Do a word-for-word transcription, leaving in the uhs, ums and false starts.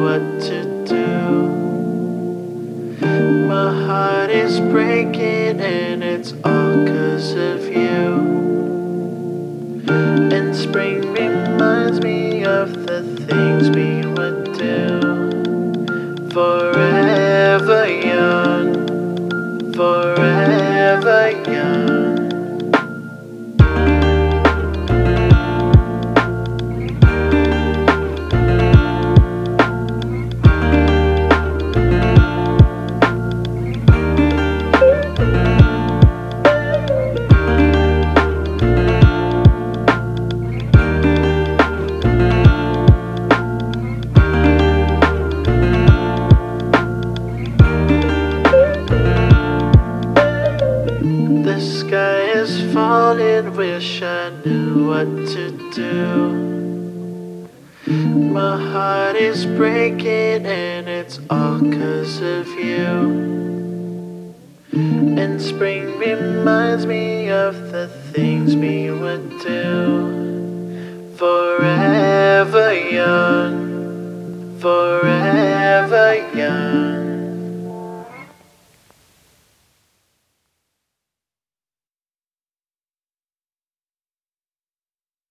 what to do. My heart is breaking and it's all 'cause of you. And spring reminds me of the things we would do. Forever young, forever young. The sky is falling, wish I knew what to do. My heart is breaking and it's all 'cause of you. And spring reminds me of the things we would do. Forever young, forever young.